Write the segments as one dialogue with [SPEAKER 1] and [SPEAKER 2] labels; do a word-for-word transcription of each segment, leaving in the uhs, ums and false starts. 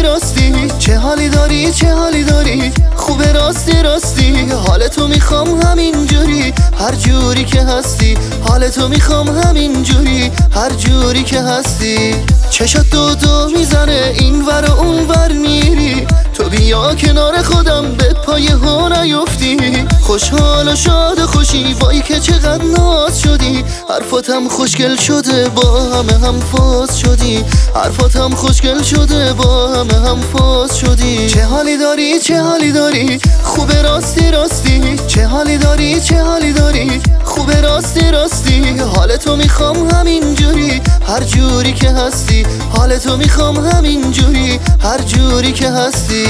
[SPEAKER 1] راستی راستی چه حالی داری چه حالی داری خوبه راستی راستی حالتو میخوام همین جوری هر جوری که هستی حالتو میخوام همین جوری هر جوری که هستی چشات دو دو میزنه این ور و اون ور میری تو بیا کنار خودم به پای ها نیفتی خوشحال و شاد و خوشی وای که چقدر ناز شدی حرفاتم خوشگل شده با همه هم فاز شدی حرفاتم خوشگل شده با همه هم فاز شدی چه حالی داری چه حالی داری خوبه راستی راستی چه حالی داری چه حالی داری خوبه راستی راستی حالتو میخوام همین جوری هر جوری که هستی حالتو میخوام همین جوری هر جوری که هستی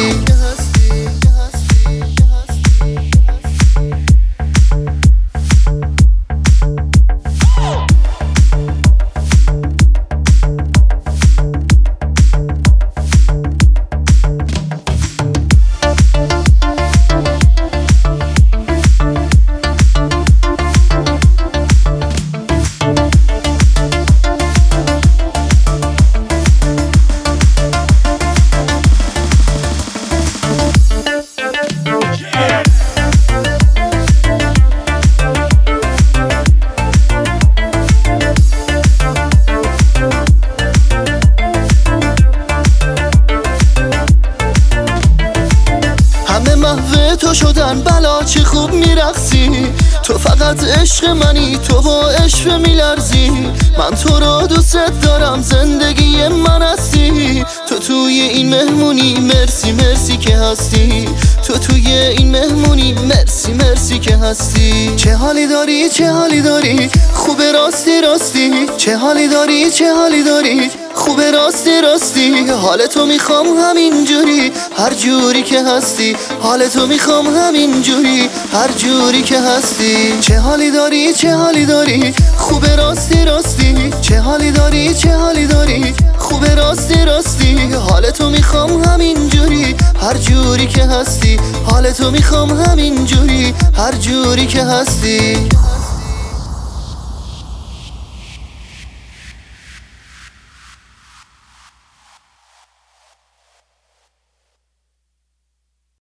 [SPEAKER 1] محو تو شدن بلا چه خوب میرقصی تو فقط عشق منی تو با عشق میلرزی من تو رو دوست دارم زندگی من هستی تو توی این مهمونی مرسی مرسی که هستی تو توی این مهمونی مرسی مرسی که هستی چه حالی داری چه حالی داری خوبه راستی راستی چه حالی داری چه حالی داری خوبه راستی راستی حالتو میخوام همین جوری هر جوری که هستی حالتو میخوام همین جوری هر جوری که هستی چه حالی داری چه حالی داری خوبه راستی راستی چه حالی داری چه حالی داری خوبه راستی راستی حالتو میخوام همین جوری هر جوری که هستی حالتو میخوام همین جوری هر جوری که هستی